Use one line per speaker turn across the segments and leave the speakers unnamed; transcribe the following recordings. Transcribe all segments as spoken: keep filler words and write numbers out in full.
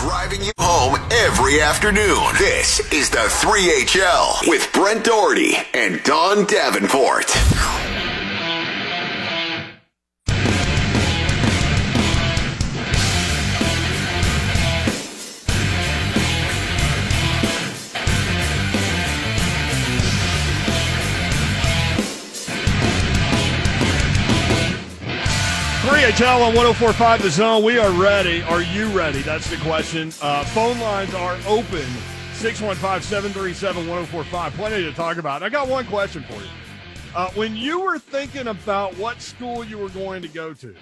driving you home every afternoon. This is the three H L with Brent Doherty and Don Davenport.
three H L on one oh four point five The Zone. We are ready. Are you ready? That's the question. Uh, phone lines are open. six one five, seven three seven, one oh four five. Plenty to talk about. I got one question for you. Uh, when you were thinking about what school you were going to go to,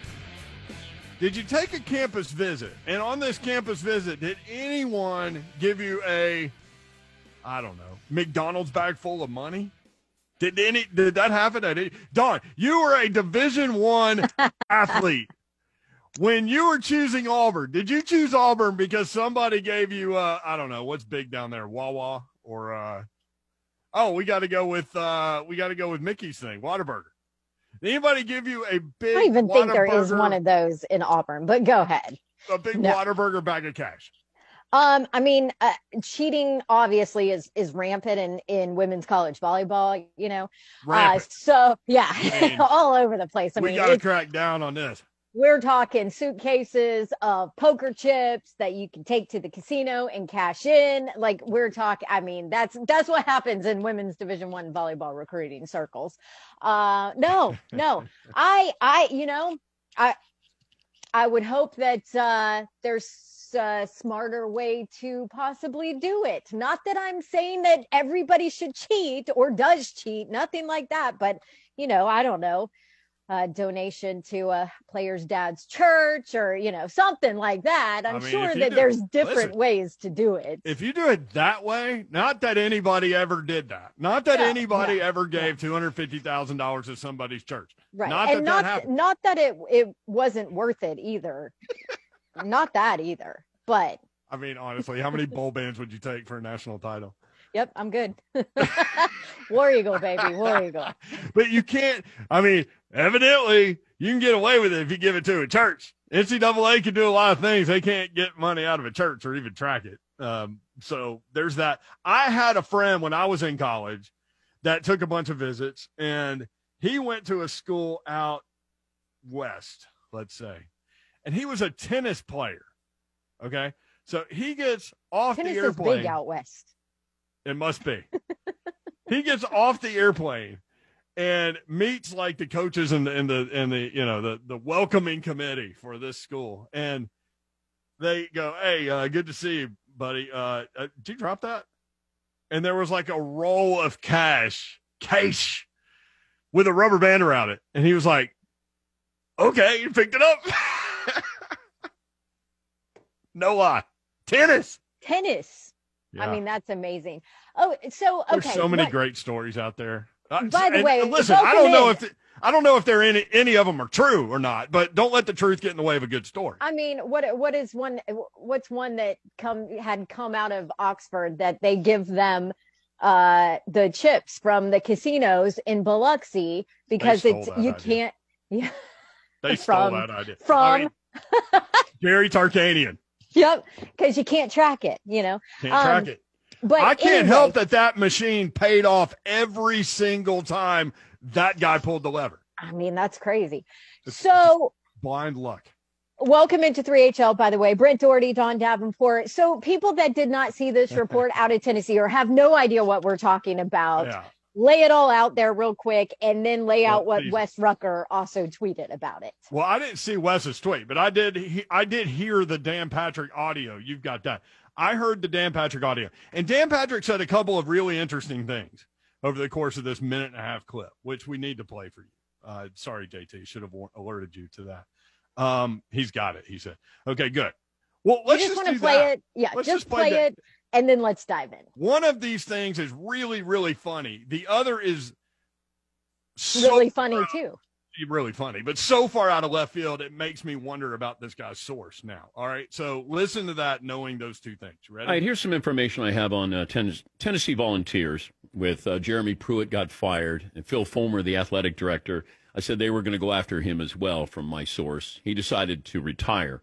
did you take a campus visit? And on this campus visit, did anyone give you a, I don't know, McDonald's bag full of money? Did any did that happen? At any, Don, you were a Division One athlete. When you were choosing Auburn, did you choose Auburn because somebody gave you, uh, I don't know, what's big down there, Wawa or, uh, oh, we got to go with uh, we got to go with Mickey's thing, Whataburger. Did anybody give you a big?
I don't even think there is
Whataburger-
one of those in Auburn, but go ahead.
A big
No.
Whataburger bag of cash.
Um, I mean, uh, cheating obviously is is rampant in in women's college volleyball. You know, uh,
Rampant.
so yeah,
I mean,
all over the place. I
we
mean,
got to
it's-
crack down on this.
we're talking suitcases of poker chips that you can take to the casino and cash in. Like we're talking, I mean, that's that's what happens in women's Division One volleyball recruiting circles. Uh, no, no, I, I, you know, I, I would hope that uh, there's a smarter way to possibly do it. Not that I'm saying that everybody should cheat or does cheat, nothing like that. But you know, I don't know. Uh, donation to a player's dad's church or, you know, something like that. I'm
I mean,
sure
if you
that
do-
there's different
listen,
ways to do it.
If you do it that way, not that anybody ever did that. Not that
No,
anybody
no,
ever gave two hundred fifty thousand dollars to somebody's church.
Right.
Not
and
that
not,
that happened.
not that it, it wasn't worth it either. Not that either. But,
I mean, honestly, how many bowl bands would you take for a national title?
yep, I'm good. War Eagle, baby. War Eagle.
But you can't, I mean, evidently, you can get away with it if you give it to a church. N C double A can do a lot of things. They can't get money out of a church or even track it. Um, so there's that. I had a friend when I was in college that took a bunch of visits, and he went to a school out west, let's say, and he was a tennis player. Okay. So he gets off
Tennis
the
is
airplane.
big out west.
It must be. He gets off the airplane and meets like the coaches and the and the and the you know the the welcoming committee for this school, and they go, "Hey, uh, good to see you, buddy. Uh, uh, did you drop that?" And there was like a roll of cash, cash, with a rubber band around it, and he was like, "Okay, you picked it up." No lie, tennis.
Tennis.
Yeah.
I mean, that's amazing. Oh, so, okay.
There's so many
what-
great stories out there. Uh,
By the
and-
way,
and listen,
welcome
I don't know
in.
if the, I don't know if they're any any of them are true or not, but don't let the truth get in the way of a good story.
I mean, what what is one? What's one that come had come out of Oxford that they give them uh, the chips from the casinos in Biloxi because
stole
it's
that
you
idea.
can't. Yeah,
They stole
from-
that idea I
from
mean, Jerry Tarkanian
yep, because you can't track it. You know,
can't
Um,
track it.
but
I can't
anyway,
help that that machine paid off every single time that guy pulled the lever.
I mean, that's crazy.
It's
So.
Blind luck.
Welcome into three H L, by the way. Brent Doherty, Don Davenport. So people that did not see this report out of Tennessee or have no idea what we're talking about,
Yeah.
lay it all out there real quick and then lay
Well,
out what
please.
Wes Rucker also tweeted about it.
Well, I didn't see Wes's tweet, but I did. He, I did hear the Dan Patrick audio. You've got that. I heard the Dan Patrick audio, and Dan Patrick said a couple of really interesting things over the course of this minute and a half clip, which we need to play for you. Uh, sorry, J T, should have war- alerted you to that. Um, he's got it. He said, "Okay, good. Well, let's
you
just,
just want to
do
play
that.
it? Yeah,
Let's
just,
just play
play
that.
it and then let's dive in.
One of these things is really, really funny. The other is so
Really funny too.
really funny, but so far out of left field, it makes me wonder about this guy's source now. All right, so listen to that, knowing those two things. Ready?
All right, here's some information I have on uh, ten- Tennessee Volunteers with uh, Jeremy Pruitt got fired, and Phil Fulmer, the athletic director, I said they were going to go after him as well from my source. He decided to retire.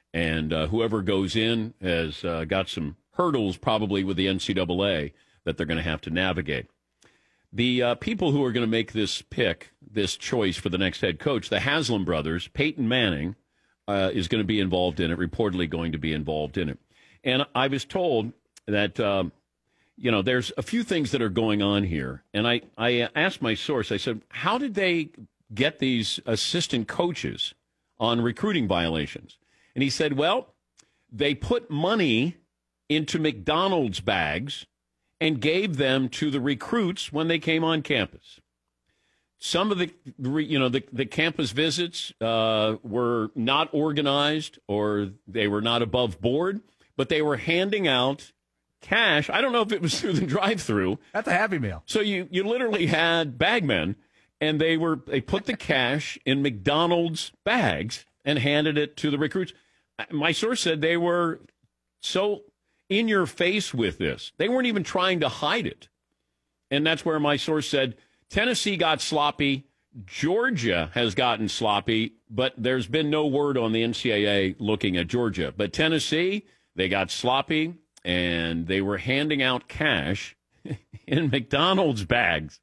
And uh, whoever goes in has uh, got some hurdles probably with the N C double A that they're going to have to navigate. The uh, people who are going to make this pick, this choice for the next head coach, the Haslam brothers, Peyton Manning uh, is going to be involved in it, reportedly going to be involved in it. And I was told that, um, you know, there's a few things that are going on here. And I, I asked my source, I said, how did they get these assistant coaches on recruiting violations? And he said, well, they put money into McDonald's bags and gave them to the recruits when they came on campus. Some of the, you know, the, the campus visits uh, were not organized or they were not above board, but they were handing out cash. I don't know if it was through the drive-through.
That's a Happy Meal.
So you, you literally had bagmen, and they were they put the cash in McDonald's bags and handed it to the recruits. My source said they were so in your face with this. They weren't even trying to hide it. And that's where my source said Tennessee got sloppy. Georgia has gotten sloppy, but there's been no word on the N C double A looking at Georgia. But Tennessee, they got sloppy, and they were handing out cash in McDonald's bags.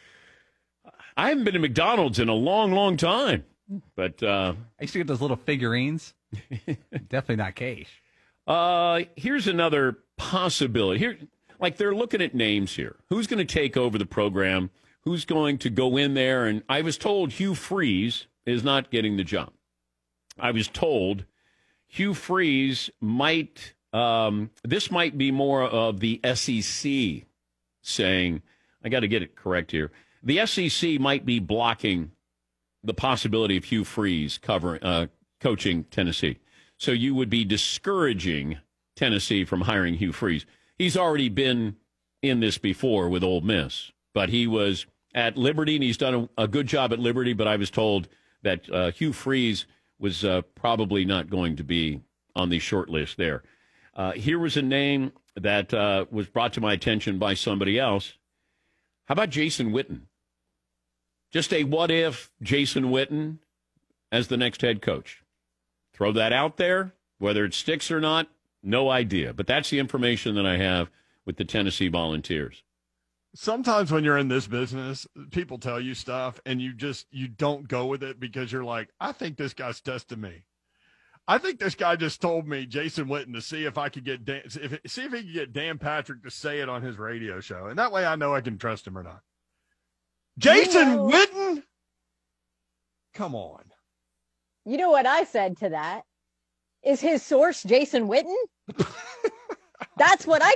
I haven't been to McDonald's in a long, long time. But uh,
I used to get those little figurines. Definitely not cash.
Uh, here's another possibility. Here, like they're looking at names here. Who's going to take over the program? Who's going to go in there? And I was told Hugh Freeze is not getting the job. I was told Hugh Freeze might, um, this might be more of the S E C saying, I got to get it correct here. The S E C might be blocking the possibility of Hugh Freeze covering, uh, coaching Tennessee. So you would be discouraging Tennessee from hiring Hugh Freeze. He's already been in this before with Ole Miss, but he was at Liberty, and he's done a, a good job at Liberty, but I was told that uh, Hugh Freeze was uh, probably not going to be on the short list there. Uh, here was a name that uh, was brought to my attention by somebody else. How about Jason Witten? Just a what-if Jason Witten as the next head coach. Throw that out there. Whether it sticks or not, no idea. But that's the information that I have with the Tennessee Volunteers.
Sometimes when you're in this business, people tell you stuff and you just, you don't go with it because you're like, I think this guy's testing me. I think this guy just told me, Jason Witten, to see if I could get Dan, if, see if he could get Dan Patrick to say it on his radio show. And that way I know I can trust him or not. Jason
you know,
Witten? Come on.
You know what I said to that? Is his source Jason Witten? That's what I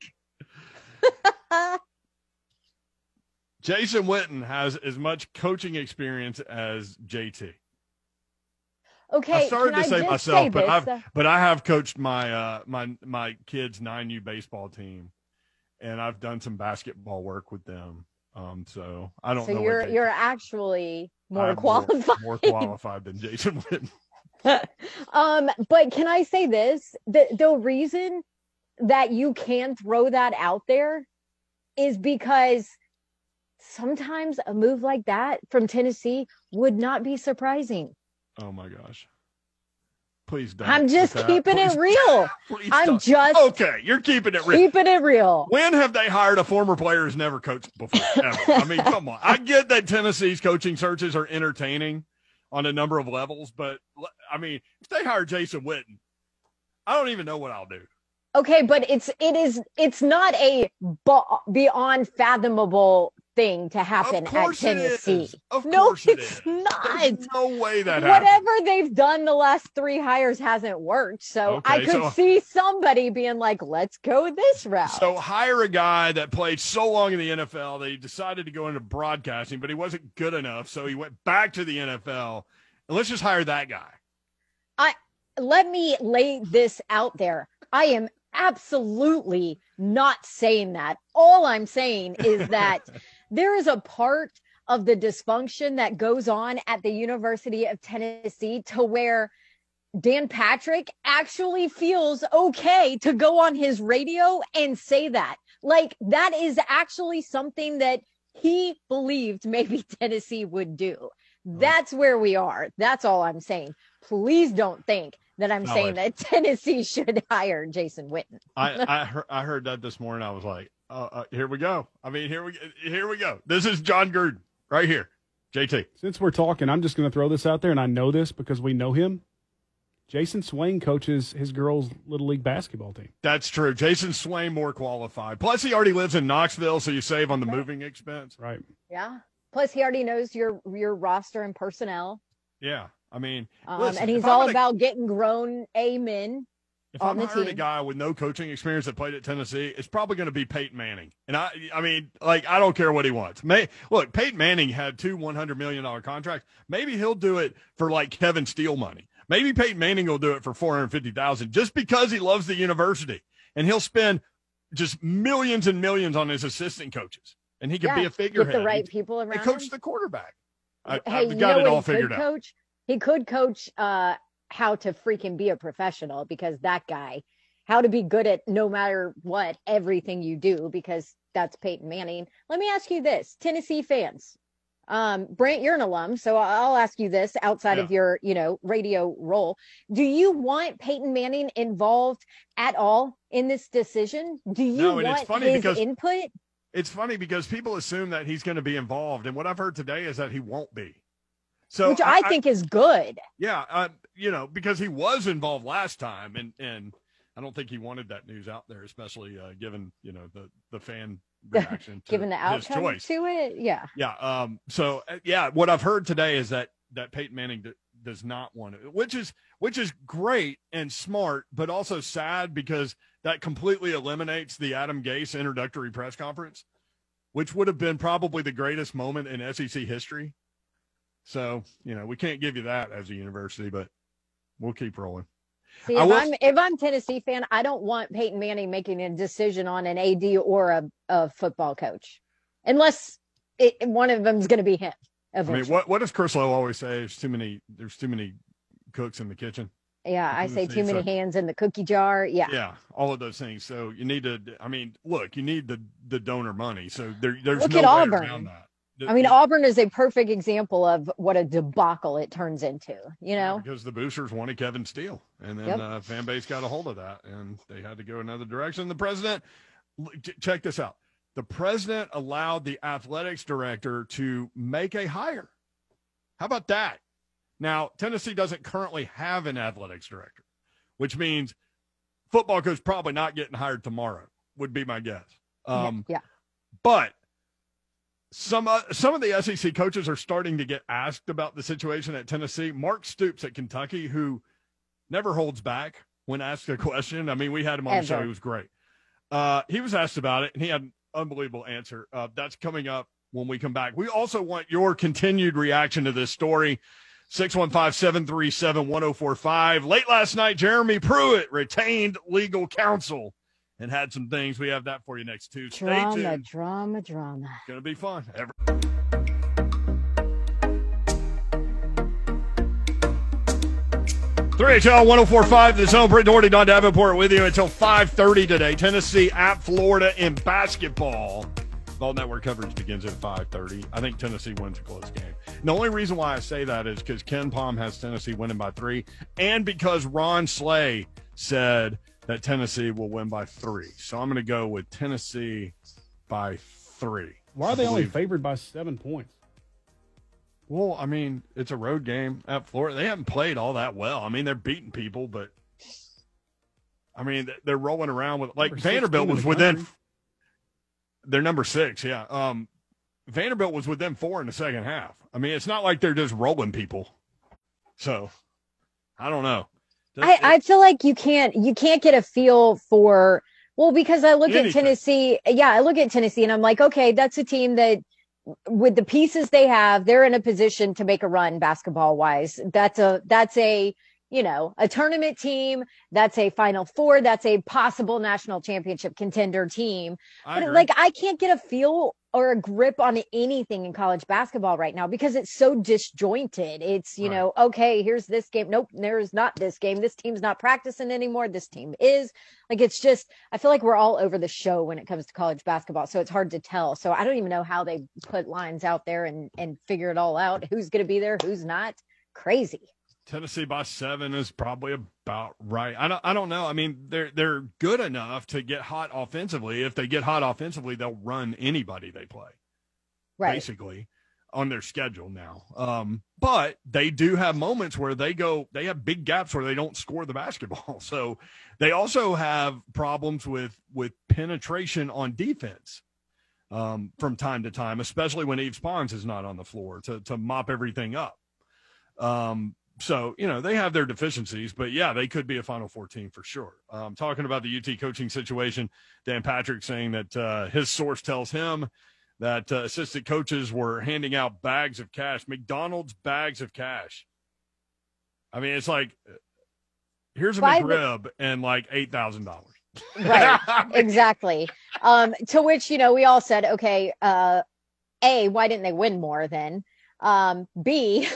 took.
Jason Witten has as much coaching experience as J T.
Okay,
I started
can
to
I
say
just
myself,
say
but
this?
I've but I have coached my uh, my my kids' nine U baseball team, and I've done some basketball work with them. Um, so I don't
so
know.
you're
what they,
you're actually more
I'm
qualified.
more, more qualified than Jason Witten.
um, but can I say this? The the reason that you can throw that out there is because sometimes a move like that from Tennessee would not be surprising.
Oh my gosh. Please don't.
I'm just keeping
Please,
it real.
please
I'm
don't.
just
okay. You're keeping it real.
keeping it real.
When have they hired a former player who's never coached before? Ever? I mean, come on. I get that Tennessee's coaching searches are entertaining on a number of levels, but I mean, if they hire Jason Witten, I don't even know what I'll do.
Okay, but it's it is it's not a beyond fathomable thing to happen
Of
at
course it
Tennessee.
is. Of
no,
course it
it's
is.
not.
There's no way that happens.
Whatever they've done the last three hires hasn't worked. So
Okay,
I could
so-
see somebody being like, let's go this route.
So hire a guy that played so long in the N F L that he decided to go into broadcasting, but he wasn't good enough, so he went back to the N F L. And let's just hire that guy.
I let me lay this out there. I am absolutely not saying that. All I'm saying is that there is a part of the dysfunction that goes on at the University of Tennessee to where Dan Patrick actually feels okay to go on his radio and say that. Like, that is actually something that he believed maybe Tennessee would do. That's where we are. That's all I'm saying. Please don't think that I'm
No,
saying
it-
that Tennessee should hire Jason Witten.
I I heard, I heard that this morning. I was like, uh, uh, here we go. I mean, here we here we go. This is John Gruden right here. J T.
Since we're talking, I'm just going to throw this out there, and I know this because we know him. Jason Swain coaches his girls' Little League basketball team.
That's true. Jason Swain more qualified. Plus, he already lives in Knoxville, so you save on the moving expense.
Right.
Yeah. Plus, he already knows your your roster and personnel.
Yeah. I mean,
Um,
listen,
and he's
if I'm
all
gonna-
about getting grown amen.
If
on
I'm
the
hiring a
team.
guy with no coaching experience that played at Tennessee, it's probably going to be Peyton Manning. And I, I mean, like, I don't care what he wants. May, look, Peyton Manning had two one hundred million dollars contracts. Maybe he'll do it for like Kevin Steele money. Maybe Peyton Manning will do it for four hundred fifty thousand dollars just because he loves the university, and he'll spend just millions and millions on his assistant coaches, and he can
Yeah,
be a figurehead.
Get the right
He-
people
and
around
coach
him.
the quarterback. I,
Hey,
I've
you
got
know
it
what
all
he could
figured out.
coach? He could coach uh, how to freaking be a professional, because that guy, how to be good at no matter what, everything you do, because that's Peyton Manning. Let me ask you this, Tennessee fans. Um, Brent, you're an alum, so I'll ask you this outside
Yeah.
of your, you know, radio role. Do you want Peyton Manning involved at all in this decision? Do you
No, and it's
want
funny
his
because-
input?
It's funny because people assume that he's going to be involved, and what I've heard today is that he won't be. So
Which I, think is good.
yeah, uh, you know, because he was involved last time, and and I don't think he wanted that news out there, especially uh, given you know the the fan reaction, to
Given the
his
outcome
choice.
to it, yeah.
Yeah. Um. So uh, yeah, what I've heard today is that that Peyton Manning d- does not want it, which is which is great and smart, but also sad because that completely eliminates the Adam Gase introductory press conference, which would have been probably the greatest moment in S E C history. So, you know, we can't give you that as a university, but we'll keep rolling.
See,
I
if
will-
I'm if I'm Tennessee fan, I don't want Peyton Manning making a decision on an A D or a, a football coach, unless it, one of them's going to be him.
I mean,
Eventually.
what what does Chris Lowe always say? There's too many. There's too many cooks in the kitchen.
Yeah, I say
Tennessee,
too many
so-
hands in the cookie jar. Yeah.
Yeah, all of those things. So you need to. I mean, look, you need the the donor money. So there, there's
Look
no
at
way
Auburn.
around that.
I mean, Auburn is a perfect example of what a debacle it turns into. You
Yeah,
know,
because the boosters wanted Kevin Steele, and then
Yep.
uh, fan base got a hold of that, and they had to go another direction. The president, l- ch- check this out. The president allowed the athletics director to make a hire. How about that? Now, Tennessee doesn't currently have an athletics director, which means football coach probably not getting hired tomorrow, would be my guess. Um,
yeah.
But some uh, some of the S E C coaches are starting to get asked about the situation at Tennessee. Mark Stoops at Kentucky, who never holds back when asked a question. I mean, we had him on the show.
Ever.
He was great. Uh, he was asked about it, and he had an unbelievable answer. Uh, that's coming up when we come back. We also want your continued reaction to this story. six one five, seven three seven, one oh four five. Late last night, Jeremy Pruitt retained legal counsel and had some things. We have that for you next Tuesday. Stay
Drama,
tuned.
drama, drama.
It's going to be fun. Every- three H L one oh four point five, the zone. Brent Doherty, Don Davenport with you until five thirty today. Tennessee at Florida in basketball. Ball Network coverage begins at five thirty. I think Tennessee wins a close game. And the only reason why I say that is because Ken Palm has Tennessee winning by three, and because Ron Slay said that Tennessee will win by three. So I'm going to go with Tennessee by three.
Why are
I
they only
believe-
favored by seven points?
Well, I mean, it's a road game at Florida. They haven't played all that well. I mean, they're beating people, but I mean, they're rolling around with like
Number six
Vanderbilt
team in
was
the
within.
country.
They're number six, yeah. Um, Vanderbilt was within four in the second half. I mean, it's not like they're just rolling people. So, I don't know.
I, I feel like you can't you can't get a feel for well because I look
Anything.
at Tennessee. Yeah, I look at Tennessee and I'm like, okay, that's a team that with the pieces they have, they're in a position to make a run basketball wise. That's a that's a you know a tournament team. That's a Final Four. That's a possible national championship contender team.
I
But
agree.
like I can't get a feel or a grip on anything in college basketball right now because it's so disjointed. It's, you
Right.
know, okay, here's this game. Nope, there's not this game. This team's not practicing anymore. This team is. Like it's just I feel like we're all over the show when it comes to college basketball. So it's hard to tell. So I don't even know how they put lines out there and and figure it all out. Who's going to be there, who's not. Crazy.
Tennessee by seven is probably about right. I don't. I don't know. I mean, they're they're good enough to get hot offensively. If they get hot offensively, they'll run anybody they play.
Right.
Basically, on their schedule now. Um, but they do have moments where they go. They have big gaps where they don't score the basketball. So they also have problems with with penetration on defense. Um, from time to time, especially when Yves Pons is not on the floor to to mop everything up. Um, so, you know, they have their deficiencies, but, yeah, they could be a Final Four team for sure. Um, talking about the U T coaching situation, Dan Patrick saying that uh, his source tells him that uh, assistant coaches were handing out bags of cash, McDonald's bags of cash. I mean, it's like, here's a
Why
McRib the- and like eight thousand dollars.
Right, exactly. Um, to which, you know, we all said, okay, uh, A, why didn't they win more then? Um, B,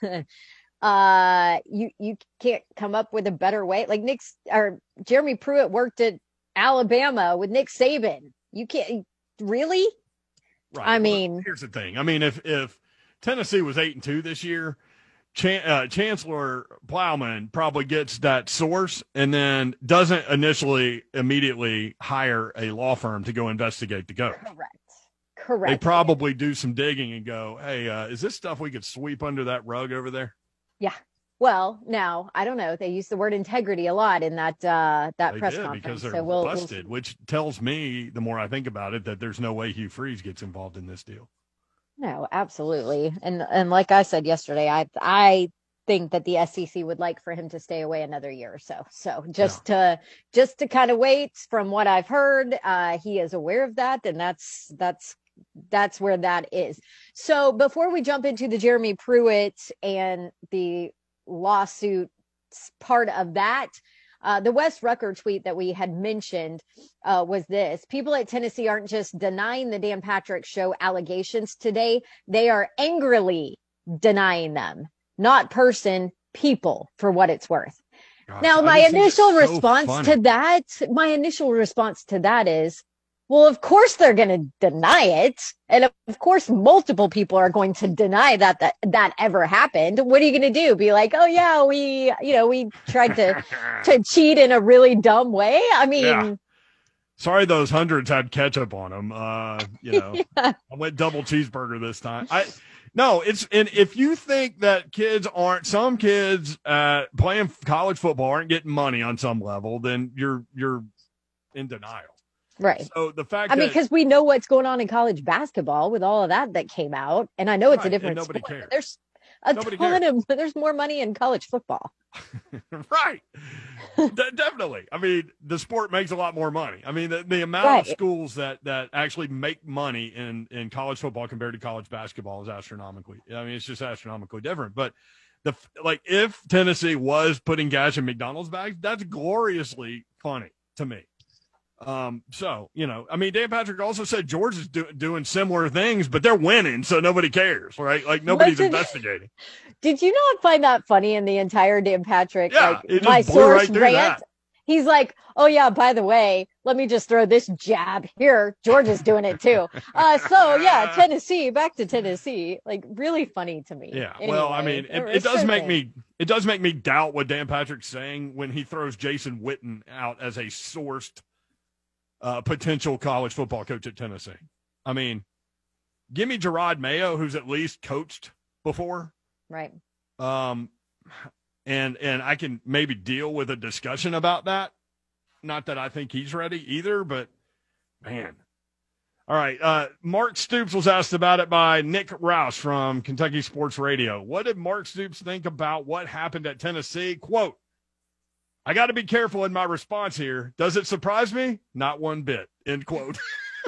uh, you you can't come up with a better way. Like Nick or Jeremy Pruitt worked at Alabama with Nick Saban. You can't really.
Right.
I mean,
well, here's the thing. I mean, if if Tennessee was eight and two this year, Chan- uh, Chancellor Plowman probably gets that source and then doesn't initially immediately hire a law firm to go investigate the coach.
Correct. Correct.
They probably do some digging and go, hey, uh, is this stuff we could sweep under that rug over there?
Yeah. Well, now I don't know. They use the word integrity a lot in that uh, that
They
press
did
conference.
because they're
so we'll,
busted,
we'll...
which tells me, the more I think about it, that there's no way Hugh Freeze gets involved in this deal.
No, absolutely. And and like I said yesterday, I I think that the S E C would like for him to stay away another year or so. So just yeah. to just to kind of wait. From what I've heard, uh, he is aware of that, and that's that's that's where that is. So before we jump into the Jeremy Pruitt and the lawsuit part of that, Uh, the Wes Rucker tweet that we had mentioned uh, was this: people at Tennessee aren't just denying the Dan Patrick Show allegations today. They are angrily denying them, not person, people, for what it's worth. Gosh, now, my initial so response funny. to that, my initial response to that is, well, of course they're going to deny it. And of course, multiple people are going to deny that that, that ever happened. What are you going to do? Be like, oh, yeah, we, you know, we tried to, to cheat in a really dumb way. I mean, yeah.
Sorry, those hundreds had ketchup on them. Uh, you know, yeah. I went double cheeseburger this time. I, no, it's, and if you think that kids aren't, some kids uh, playing college football aren't getting money on some level, then you're, you're in denial.
Right.
So the fact
I
that,
mean, because we know what's going on in college basketball with all of that that came out, and I know it's
right,
a different
nobody
sport.
Cares.
There's a
nobody
ton
cares.
of there's more money in college football.
Right. De- definitely. I mean, the sport makes a lot more money. I mean, the, the amount
right.
of schools that, that actually make money in, in college football compared to college basketball is astronomically. I mean, it's just astronomically different. But the like, if Tennessee was putting cash in McDonald's bags, that's gloriously funny to me. Um, so, you know, I mean, Dan Patrick also said George is do- doing similar things, but they're winning, so nobody cares, right? Like, nobody's did, investigating.
Did you not find that funny in the entire Dan Patrick?
Yeah,
like, my source right rant? That. He's like, oh, yeah, by the way, let me just throw this jab here. George is doing it, too. Uh, so, yeah, Tennessee, back to Tennessee. Like, really funny to me.
Yeah,
anyway,
well, I mean, it, it does make me it does make me doubt what Dan Patrick's saying when he throws Jason Witten out as a sourced Uh, potential college football coach at Tennessee. I mean, give me Gerard Mayo, who's at least coached before.
Right.
Um, and, and I can maybe deal with a discussion about that. Not that I think he's ready either, but man. All right. Uh, Mark Stoops was asked about it by Nick Roush from Kentucky Sports Radio. What did Mark Stoops think about what happened at Tennessee? Quote, I got to be careful in my response here. Does it surprise me? Not one bit. End quote.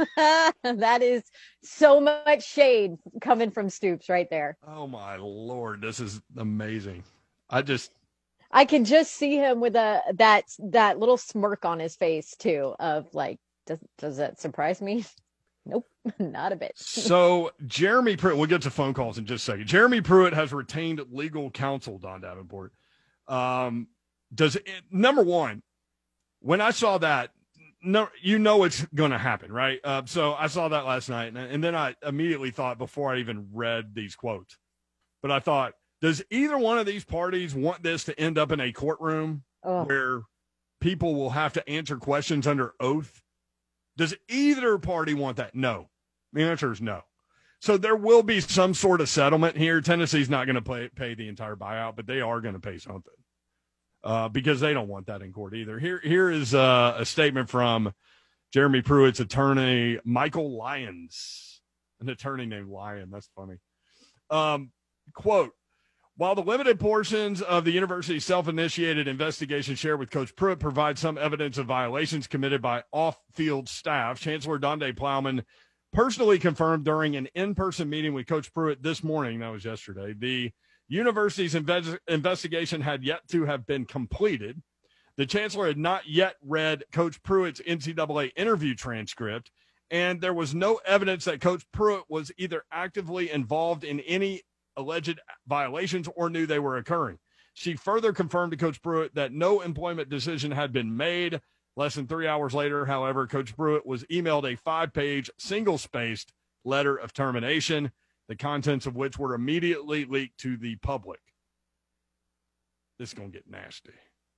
That is so much shade coming from Stoops right there.
Oh, my Lord. This is amazing. I just.
I can just see him with a that that little smirk on his face, too, of like, does, does that surprise me? Nope, not a bit.
So Jeremy Pruitt, we'll get to phone calls in just a second. Jeremy Pruitt has retained legal counsel, Don Davenport. Um, Does it, number one, when I saw that, no, you know it's going to happen, right? Uh, so I saw that last night, and, and then I immediately thought before I even read these quotes, but I thought, Does either one of these parties want this to end up in a courtroom
Oh.
where people will have to answer questions under oath? Does either party want that? No. The answer is no. So there will be some sort of settlement here. Tennessee's not going to pay, pay the entire buyout, but they are going to pay something uh, because they don't want that in court either. Here, here is uh, a statement from Jeremy Pruitt's attorney, Michael Lyons, an attorney named Lyon. That's funny. Um, quote, while the limited portions of the university's self-initiated investigation shared with Coach Pruitt provide some evidence of violations committed by off-field staff, Chancellor Donde Plowman personally confirmed during an in-person meeting with Coach Pruitt this morning, that was yesterday, the university's inve- investigation had yet to have been completed. The chancellor had not yet read Coach Pruitt's N C double A interview transcript, and there was no evidence that Coach Pruitt was either actively involved in any alleged violations or knew they were occurring. She further confirmed to Coach Pruitt that no employment decision had been made. Less than three hours later, however, Coach Pruitt was emailed a five-page, single-spaced letter of termination, the contents of which were immediately leaked to the public. This is going to get nasty.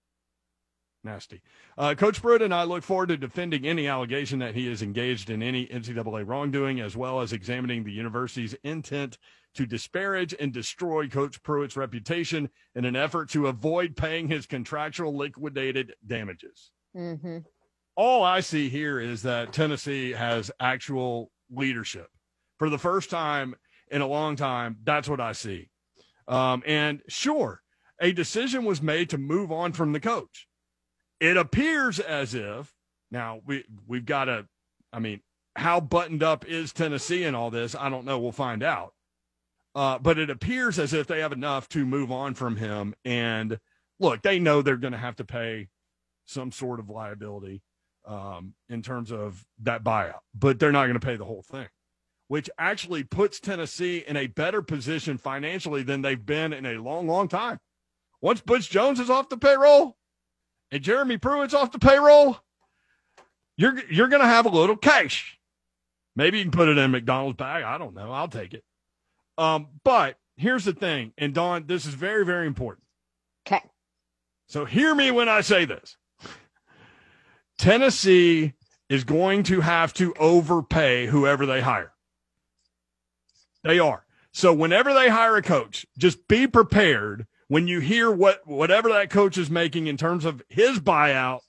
Nasty. Uh, Coach Pruitt and I look forward to defending any allegation that he is engaged in any N C double A wrongdoing, as well as examining the university's intent to disparage and destroy Coach Pruitt's reputation in an effort to avoid paying his contractual liquidated damages.
Mm-hmm.
All I see here is that Tennessee has actual leadership. For the first time in a long time, that's what I see. Um, and sure, a decision was made to move on from the coach. It appears as if, now we, we've got to, I mean, how buttoned up is Tennessee in all this? I don't know. We'll find out. Uh, but it appears as if they have enough to move on from him. And look, they know they're going to have to pay some sort of liability um, in terms of that buyout, but they're not going to pay the whole thing, which actually puts Tennessee in a better position financially than they've been in a long, long time. Once Butch Jones is off the payroll and Jeremy Pruitt's off the payroll, you're you're going to have a little cash. Maybe you can put it in McDonald's bag. I don't know. I'll take it. Um, but here's the thing, and Dawn, this is very, very important.
Okay.
So hear me when I say this. Tennessee is going to have to overpay whoever they hire. They are. So whenever they hire a coach, just be prepared when you hear what whatever that coach is making in terms of his buyout,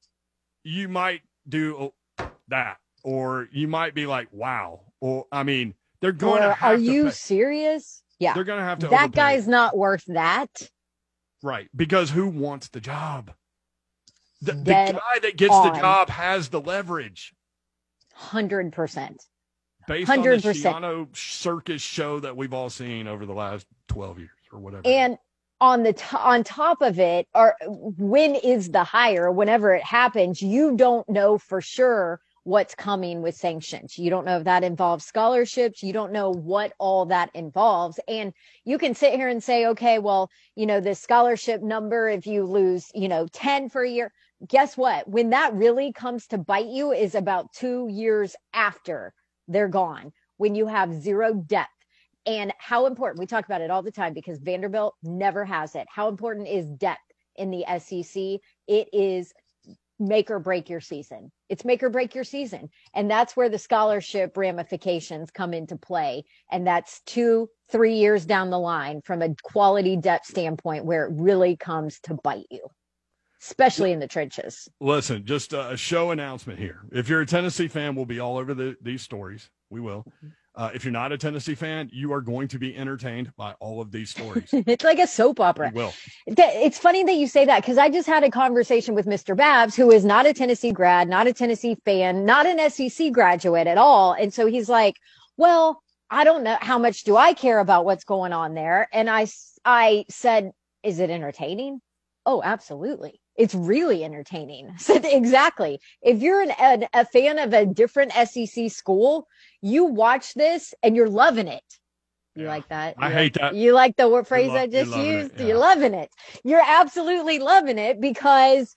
you might do that, or you might be like, wow. Or, I mean, they're going
Or
to have
are
to
you
pay.
serious? Yeah.
They're going to have to
That
overpay.
guy's not worth that.
Right, because who wants the job? The, the
Dead
guy that gets
on.
the job has the leverage.
one hundred percent.
Based
one hundred
on the
percent.
Shiano circus show that we've all seen over the last twelve years or whatever.
And on the t- on top of it, or when is the hire? Whenever it happens, you don't know for sure what's coming with sanctions. You don't know if that involves scholarships. You don't know what all that involves. And you can sit here and say, okay, well, you know, this scholarship number, if you lose, you know, ten for a year, guess what? When that really comes to bite you is about two years after they're gone, when you have zero depth. And how important, we talk about it all the time because Vanderbilt never has it. How important is depth in the S E C? It is make or break your season. It's make or break your season. And that's where the scholarship ramifications come into play. And that's two, three years down the line from a quality depth standpoint where it really comes to bite you, especially in the trenches.
Listen, just a show announcement here. If you're a Tennessee fan, we'll be all over the, these stories. We will. Uh, if you're not a Tennessee fan, you are going to be entertained by all of these stories.
It's like a soap opera.
You will.
It's funny that you say that because I just had a conversation with Mister Babs, who is not a Tennessee grad, not a Tennessee fan, not an S E C graduate at all. And so he's like, well, I don't know. How much do I care about what's going on there? And I, I said, is it entertaining? Oh, absolutely. It's really entertaining. So exactly. If you're an, an, a fan of a different S E C school, you watch this and you're loving it. You
Yeah.
like that?
I
You
hate
like,
that.
You like the word phrase
lo-
I
you're
just
loving it,
used?
yeah.
You're loving it. You're absolutely loving it because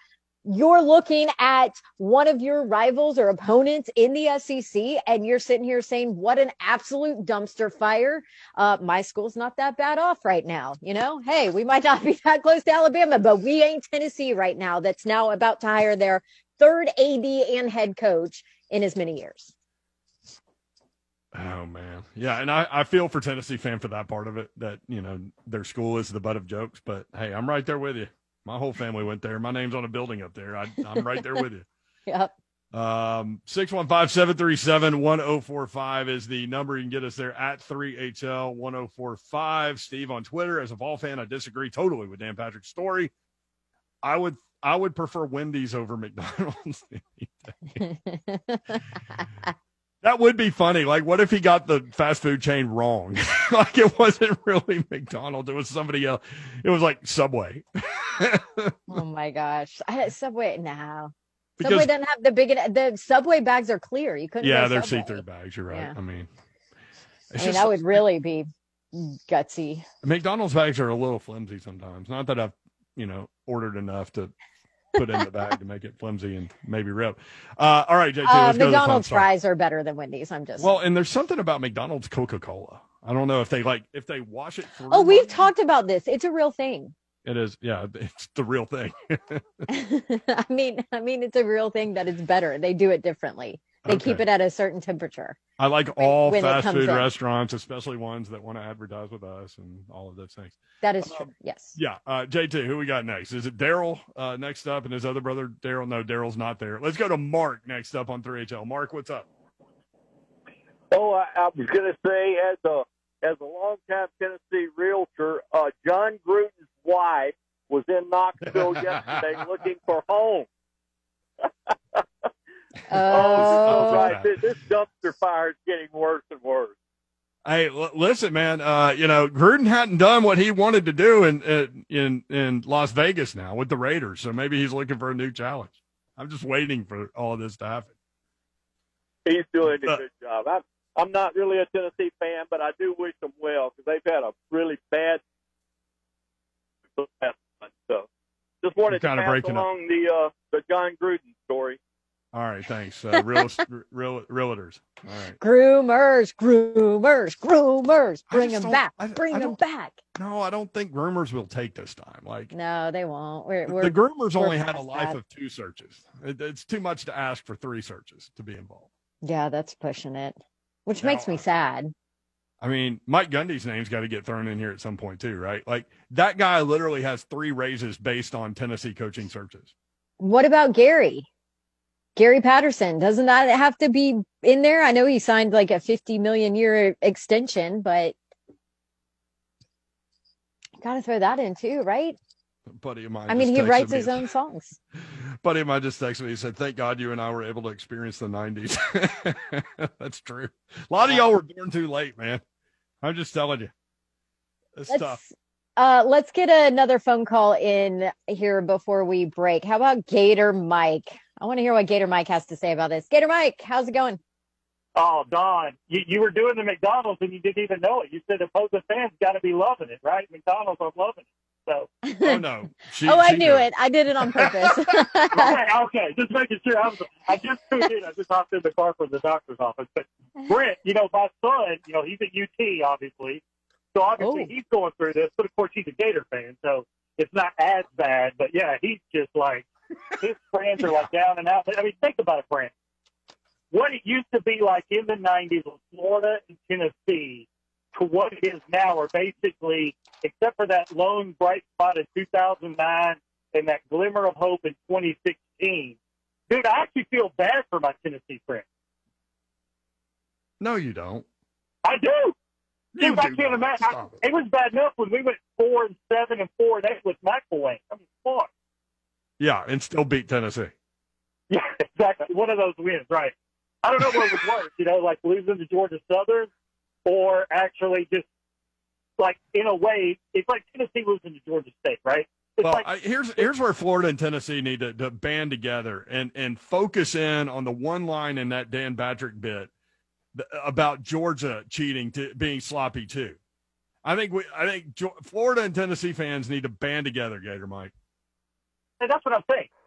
you're looking at one of your rivals or opponents in the S E C, and you're sitting here saying, what an absolute dumpster fire. Uh, my school's not that bad off right now. You know, hey, we might not be that close to Alabama, but we ain't Tennessee right now that's now about to hire their third A D and head coach in as many years.
Oh, man. Yeah, and I, I feel for Tennessee fan for that part of it, that, you know, their school is the butt of jokes. But, hey, I'm right there with you. My whole family went there. My name's on a building up there. I, I'm right there with you.
Yep.
Um, six one five, seven three seven, one oh four five is the number. You can get us there at three H L one oh four five. Steve on Twitter. As a Vol fan, I disagree totally with Dan Patrick's story. I would I would prefer Wendy's over McDonald's. That would be funny. Like, what if he got the fast food chain wrong? Like, it wasn't really McDonald's. It was somebody else. It was like Subway.
Oh, my gosh. I, Subway, no.
Because,
Subway doesn't have the big, the Subway bags are clear. You couldn't
yeah,
go
they're
Subway.
see-through bags. You're right.
Yeah.
I mean,
I mean, that would really be gutsy.
McDonald's bags are a little flimsy sometimes. Not that I've, you know, ordered enough to put in the bag to make it flimsy and maybe rip. Uh, all right, J T,
Uh,
let's go to the fun
McDonald's
stuff.
fries are better than Wendy's. I'm just
Well, and there's something about McDonald's Coca-Cola. I don't know if they like if they wash it through.
Oh, we've
money.
talked about this. It's a real thing.
It is, yeah, it's the real thing.
I mean, I mean, it's a real thing that it's better. They do it differently. They
Okay.
keep it at a certain temperature.
I like all
when it
fast
comes
food
in.
restaurants, especially ones that want to advertise with us and all of those things.
That is
Um,
true. Yes.
Yeah, uh, J T, who we got next? Is it Daryl uh, next up and his other brother, Daryl? No, Daryl's not there. Let's go to Mark next up on three H L. Mark, what's up?
Oh, I, I was going to say, as a as a longtime Tennessee realtor, uh, John Gruden's wife was in Knoxville yesterday looking for home.
Oh,
Oh,
Oh.
right. This, this dumpster fire is getting worse and worse.
Hey, l- listen, man. Uh, you know, Gruden hadn't done what he wanted to do in, in in in Las Vegas now with the Raiders, so maybe he's looking for a new challenge. I'm just waiting for all of this to happen.
He's doing a
Uh,
good job. I'm, I'm not really a Tennessee fan, but I do wish them well because they've had a really bad so just wanted to
You're kinda
pass
breaking up.
along the uh, the John Gruden story.
All right, thanks. Uh, real, real, realtors. All right.
groomers, groomers, groomers.
I
Bring
just
them
don't-
back.
I-
Bring
I
them
don't-
back.
No, I don't think groomers will take this time. Like
No, they won't. We're, we're
the groomers
we're
only had a
past
life
that.
of two searches. It, it's too much to ask for three searches to be involved.
Yeah, that's pushing it, which
Now,
makes me
uh,
sad.
I mean, Mike Gundy's name's got to get thrown in here at some point too, right? Like that guy literally has three raises based on Tennessee coaching searches.
What about Gary? Gary Patterson, doesn't that have to be in there? I know he signed like a fifty million year extension, but got to throw that in too, right?
Buddy of mine.
I mean,
just
he
texted
writes
me.
his own songs.
Buddy of mine just texted me. He said, "Thank God you and I were able to experience the nineties." That's true. A lot of y'all were born too late, man. I'm just telling you. It's tough.
Let's uh, let's get another phone call in here before we break. How about Gator Mike? I want to hear what Gator Mike has to say about this. Gator Mike, how's it going?
Oh, Don, you, you were doing the McDonald's and you didn't even know it. You said opposing fans got to be loving it, right? McDonald's are loving it. So,
Oh no. She,
oh, I
she
knew
knew.
it. I did it on purpose.
okay, okay, just making sure. I, was, I just tuned in. I just hopped in the car from the doctor's office. But Brent, you know, my son, you know, he's at U T, obviously. So obviously
Oh.
he's going through this. But of course, he's a Gator fan, so it's not as bad. But yeah, he's just like, his friends are like down and out. I mean, think about it, Brent. What it used to be like in the nineties with Florida and Tennessee to what it is now are basically, except for that lone bright spot in two thousand nine and that glimmer of hope in twenty sixteen. Dude, I actually feel bad for my Tennessee friends.
No, you don't.
I do.
You
Dude, I
do
can't
not.
imagine. I,
Stop it.
it was bad enough when we went four and seven and four and eight with McElwain. I mean, fuck.
Yeah, and still beat Tennessee.
Yeah, exactly. One of those wins, right? I don't know what was worse, you know, like losing to Georgia Southern, or actually just like in a way, it's like Tennessee losing to Georgia State, right? It's
Well,
like
I, here's here's where Florida and Tennessee need to, to band together and and focus in on the one line in that Dan Patrick bit th- about Georgia cheating to being sloppy too. I think we I think Geo- Florida and Tennessee fans need to band together, Gator Mike.
and that's what I'm saying.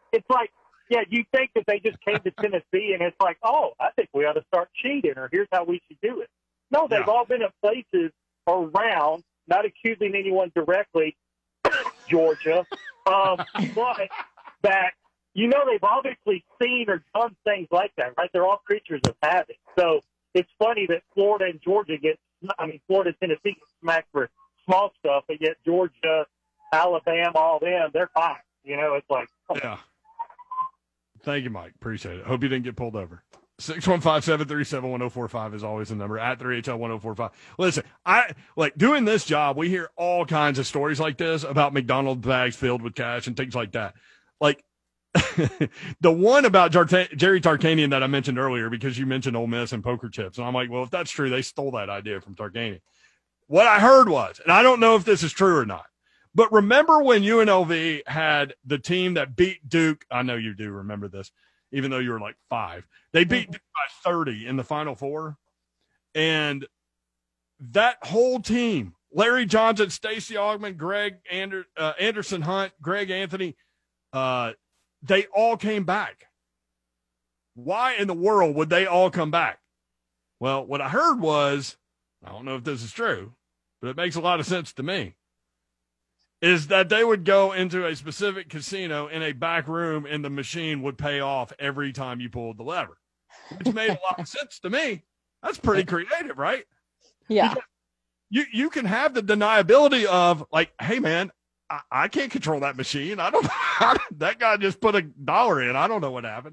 it's like, yeah, you think that they just came to Tennessee and it's like, oh, I think we ought to start cheating, or here's how we should do it. No, they've
Yeah.
all been at places around, not accusing anyone directly, Georgia, um, but that, you know, they've obviously seen or done things like that, right? They're all creatures of habit. So it's funny that Florida and Georgia get, I mean, Florida and Tennessee get smacked for small stuff, but yet Georgia, Alabama, all them, they're fine. You know, it's like, oh.
Yeah. Thank you, Mike. Appreciate it. Hope you didn't get pulled over. six one five, seven three seven, one oh four five is always the number, at three H L one oh four five. Listen, I like doing this job, we hear all kinds of stories like this about McDonald's bags filled with cash and things like that. Like, the one about Jart- Jerry Tarkanian that I mentioned earlier, because you mentioned Ole Miss and poker chips. And I'm like, well, if that's true, they stole that idea from Tarkanian. What I heard was, and I don't know if this is true or not, but remember when U N L V had the team that beat Duke? I know you do remember this, even though you were like five. They beat Duke by thirty in the Final Four. And that whole team, Larry Johnson, Stacey Augmon, Greg Ander, uh, Anderson Hunt, Greg Anthony, uh, they all came back. Why in the world would they all come back? Well, what I heard was, I don't know if this is true, but it makes a lot of sense to me, is that they would go into a specific casino in a back room and the machine would pay off every time you pulled the lever, which made a lot of sense to me. That's pretty creative, right?
Yeah.
Because you, you can have the deniability of like, hey, man, I, I can't control that machine. I don't that guy just put a dollar in. I don't know what happened.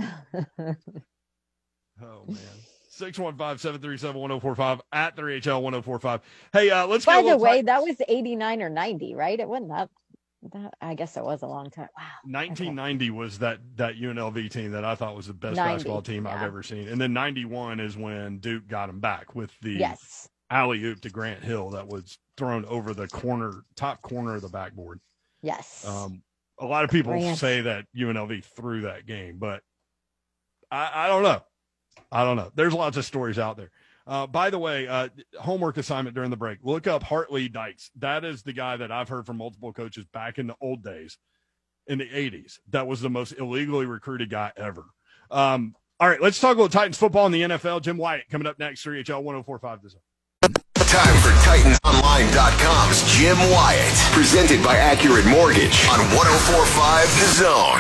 Oh, man. six one five, seven three seven, one oh four five at three H L one oh four five. Hey, uh, let's
By
get a
the
little
way,
time.
that was eighty-nine or ninety, right? It wasn't that, that. I guess it was a long time. Wow.
nineteen ninety was that, that U N L V team that I thought was the best
ninety,
basketball team I've
yeah.
ever seen. And then ninety-one is when Duke got him back with the
Yes.
alley-oop to Grant Hill that was thrown over the corner, top corner of the backboard.
Yes.
Um, a lot of people
Grant.
say that U N L V threw that game, but I, I don't know. I don't know. There's lots of stories out there. Uh, by the way, uh, homework assignment during the break. Look up Hartley Dykes. That is the guy that I've heard from multiple coaches back in the old days, in the eighties. That was the most illegally recruited guy ever. Um, all right, let's talk about Titans football in the N F L. Jim Wyatt coming up next, three H L one oh four five.
Time for Titans Online dot com's Jim Wyatt, presented by Accurate Mortgage on one oh four five The Zone.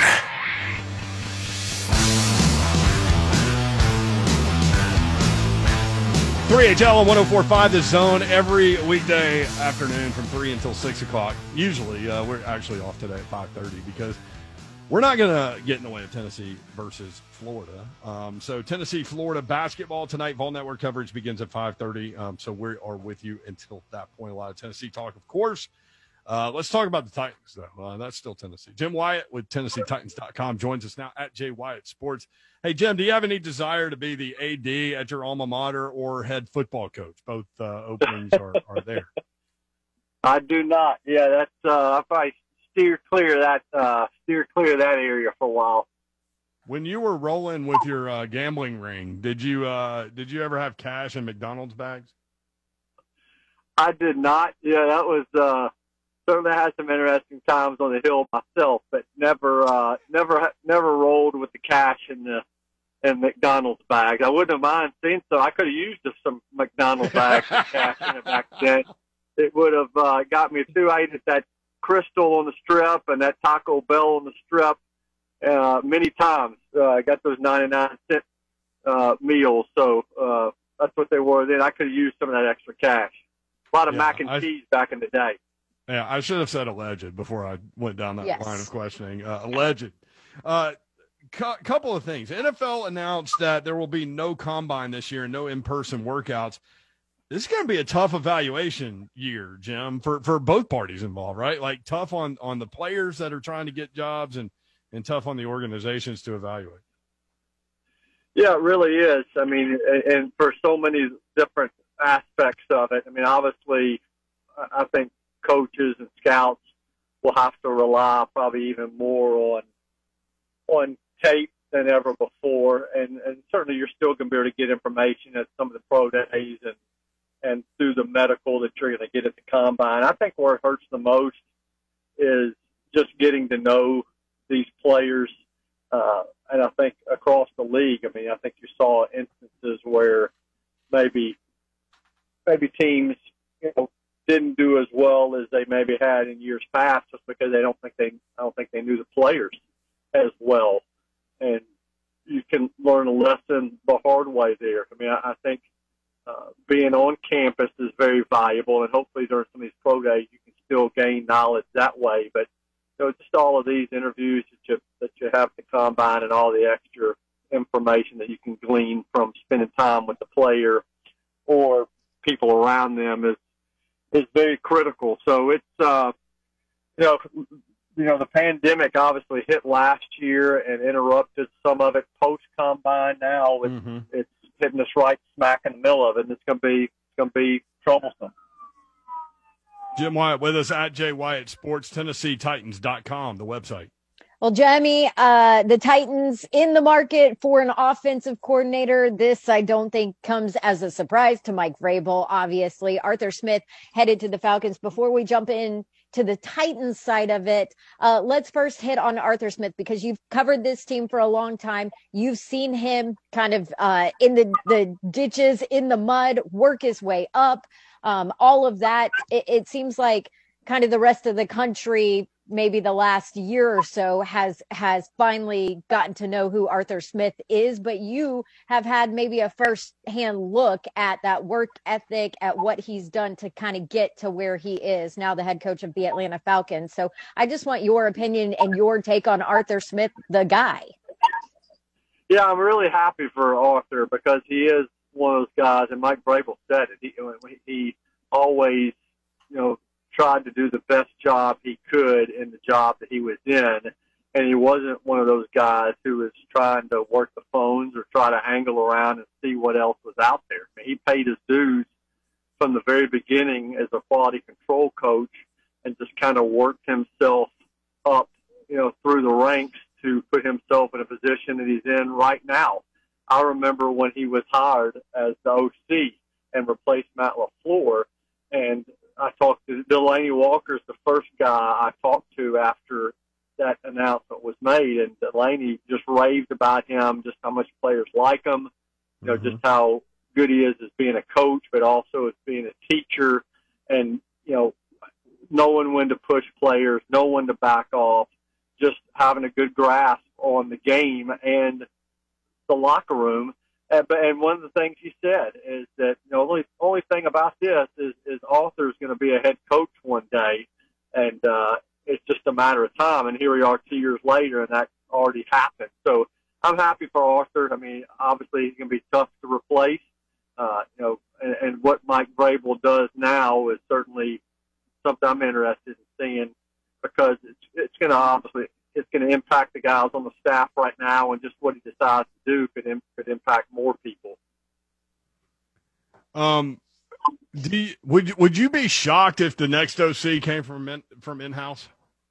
three H L on one oh four five The Zone every weekday afternoon from three until six o'clock. Usually, uh, we're actually off today at five thirty because we're not going to get in the way of Tennessee versus Florida. Um, so Tennessee, Florida basketball tonight. Vol Network coverage begins at five thirty. Um, so we are with you until that point. A lot of Tennessee talk, of course. Uh, let's talk about the Titans, though. Uh, that's still Tennessee. Jim Wyatt with Tennessee Titans dot com joins us now at J Wyatt Sports. Hey, Jim, do you have any desire to be the A D at your alma mater or head football coach? Both uh, openings are, are there.
I do not. Yeah, that's uh, I probably steer clear of that uh, steer clear of that area for a while.
When you were rolling with your uh, gambling ring, did you uh, did you ever have cash in McDonald's bags?
I did not. Yeah, that was uh, certainly had some interesting times on the hill myself, but never uh, never never rolled with the cash in the in McDonald's bags. I wouldn't have mind seeing so. I could have used some McDonald's bags with cash in it back then. It would have uh, got me through. I ate at that Crystal on the Strip and that Taco Bell on the Strip uh, many times. Uh, I got those ninety-nine cent uh, meals, so uh, that's what they were then. I could have used some of that extra cash. A lot of
Yeah,
mac and
I-
cheese back in the day.
Yeah, I should have said alleged before I went down that
Yes.
line of questioning. Uh, alleged. Uh, cu- couple of things. N F L announced that there will be no combine this year and no in-person workouts. This is going to be a tough evaluation year, Jim, for, for both parties involved, right? Like tough on, on the players that are trying to get jobs and, and tough on the organizations to evaluate.
Yeah, it really is. I mean, and, and for so many different aspects of it. I mean, obviously, I I think coaches and scouts will have to rely probably even more on on tape than ever before, and, and certainly you're still going to be able to get information at some of the pro days and and through the medical that you're going to get at the combine. I think where it hurts the most is just getting to know these players, uh, and I think across the league, I mean, I think you saw instances where maybe maybe teams, you know, didn't do as well as they maybe had in years past, just because they don't think they I don't think they knew the players as well, and you can learn a lesson the hard way there. I mean, I, I think uh, being on campus is very valuable, and hopefully during some of these pro days you can still gain knowledge that way. But you know, just all of these interviews that you that you have to combine, and all the extra information that you can glean from spending time with the player or people around them is is very critical. So it's uh, you know. You know, the pandemic obviously hit last year and interrupted some of it post-combine. Now it's,
Mm-hmm.
it's hitting us right smack in the middle of it, and it's going to be it's going to be troublesome.
Jim Wyatt with us at Jay Wyatt Sports, Tennessee Titans dot com, the website.
Well, Jamie, uh, the Titans in the market for an offensive coordinator. This, I don't think, comes as a surprise to Mike Vrabel, obviously. Arthur Smith headed to the Falcons. Before we jump in to the Titans side of it, uh, let's first hit on Arthur Smith, because you've covered this team for a long time. You've seen him kind of uh, in the, the ditches, in the mud, work his way up, um, all of that. It, it seems like kind of the rest of the country, maybe the last year or so, has has finally gotten to know who Arthur Smith is, but you have had maybe a first-hand look at that work ethic, at what he's done to kind of get to where he is now, the head coach of the Atlanta Falcons. So I just want your opinion and your take on Arthur Smith, the guy.
Yeah, I'm really happy for Arthur, because he is one of those guys, and Mike Vrabel said it. He, he always, you know, tried to do the best job he could in the job that he was in, and he wasn't one of those guys who was trying to work the phones or try to angle around and see what else was out there. I mean, he paid his dues from the very beginning as a quality control coach, and just kind of worked himself up, you know, through the ranks to put himself in a position that he's in right now. I remember when he was hired as the O C and replaced Matt LaFleur, and I talked to Delaney Walker's the first guy I talked to after that announcement was made, and Delaney just raved about him, just how much players like him, you know, mm-hmm. just how good he is as being a coach, but also as being a teacher, and, you know, knowing when to push players, knowing when to back off, just having a good grasp on the game and the locker room. And, and one of the things he said is that, you know, the only, only thing about this is, is Arthur's going to be a head coach one day, and uh, it's just a matter of time. And here we are two years later, and that already happened. So I'm happy for Arthur. I mean, obviously he's going to be tough to replace, uh, you know, and, and what Mike Vrabel does now is certainly something I'm interested in seeing, because it's, it's going to obviously it's going to impact the guys on the staff right now, and just what he decides to do could, im- could impact more people.
Um, do you, would would you be shocked if the next O C came from in, from in-house?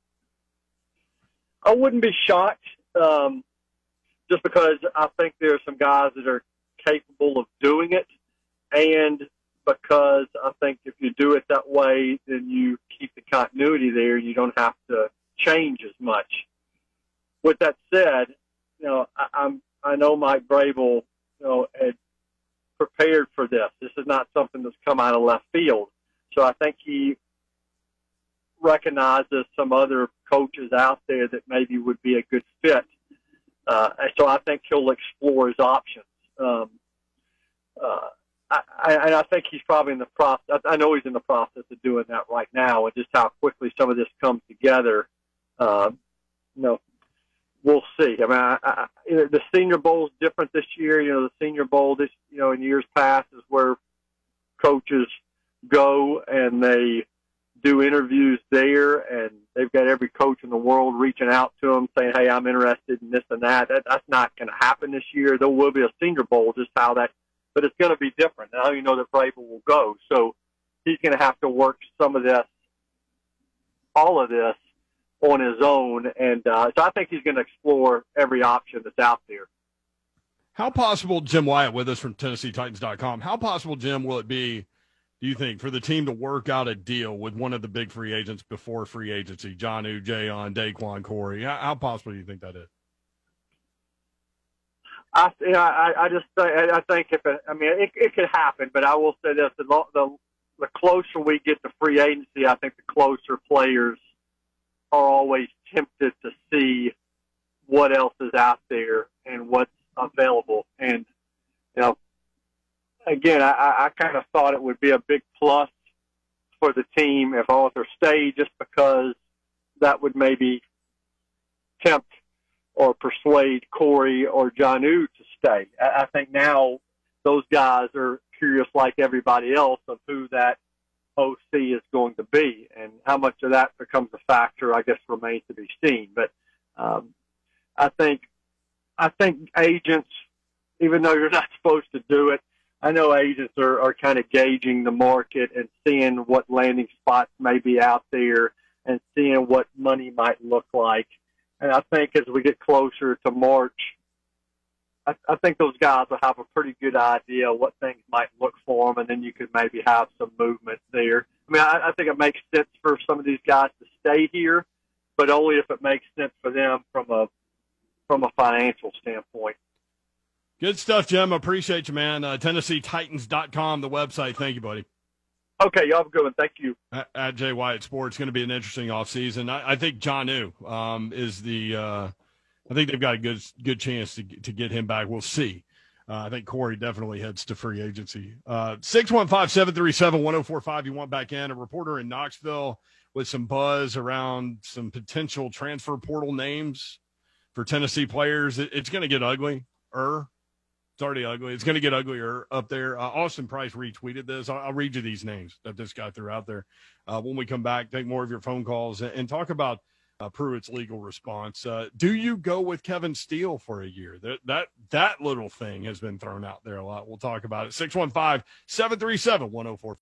I wouldn't be shocked, um, just because I think there are some guys that are capable of doing it, and because I think if you do it that way, then you keep the continuity there. You don't have to change as much. With that said, you know, I, I'm I know Mike Vrabel, you know, had prepared for this. This is not something that's come out of left field. So I think he recognizes some other coaches out there that maybe would be a good fit. Uh, so I think he'll explore his options. Um, uh, I, I, and I think he's probably in the process. I know he's in the process of doing that right now, and just how quickly some of this comes together. Um, you know, we'll see. I mean, I, I, the Senior Bowl is different this year. You know, the Senior Bowl this, you know, in years past is where coaches go and they do interviews there, and they've got every coach in the world reaching out to them saying, "Hey, I'm interested in this and that." that that's not going to happen this year. There will be a Senior Bowl, just how that, but it's going to be different. Now you know that Vrabel will go, so he's going to have to work some of this, all of this, on his own, and uh, so I think he's going to explore every option that's out there.
How possible, Jim Wyatt with us from Tennessee Titans dot com, how possible, Jim, will it be, do do you think, for the team to work out a deal with one of the big free agents before free agency, Jonnu, Jayon, Daquan, Corey? How, how possible do you think that is?
I, yeah, I, I just I think if it, I mean it, it could happen, but I will say this: the, the the closer we get to free agency, I think the closer players are always tempted to see what else is out there and what's available. And you know, again, I, I kind of thought it would be a big plus for the team if Arthur stayed, just because that would maybe tempt or persuade Corey or Jonnu to stay. I, I think now those guys are curious, like everybody else, of who that O C is going to be, and how much of that becomes a factor, I guess, remains to be seen. But um, I think, I think agents, even though you're not supposed to do it, I know agents are, are kind of gauging the market and seeing what landing spots may be out there and seeing what money might look like. And I think as we get closer to March, I, I think those guys will have a pretty good idea what things might look for them, and then you could maybe have some movement there. I mean, I, I think it makes sense for some of these guys to stay here, but only if it makes sense for them from a from a financial standpoint.
Good stuff, Jim. Appreciate you, man. Uh, Tennessee Titans dot com, the website. Thank you, buddy.
Okay, y'all have a good one. Thank you.
At, at Jay Wyatt Sports, going to be an interesting offseason. I, I think Jonnu um, is the uh, – I think they've got a good good chance to to get him back. We'll see. Uh, I think Corey definitely heads to free agency. Uh, six one five, seven three seven, one oh four five. You want back in. A reporter in Knoxville with some buzz around some potential transfer portal names for Tennessee players. It, it's going to get ugly. Er. It's already ugly. It's going to get uglier up there. Uh, Austin Price retweeted this. I'll, I'll read you these names that this guy threw out there. Uh, when we come back, take more of your phone calls and, and talk about uh, Pruitt's legal response. Uh, do you go with Kevin Steele for a year? That, that that little thing has been thrown out there a lot. We'll talk about it. six one five, seven three seven, one oh four five.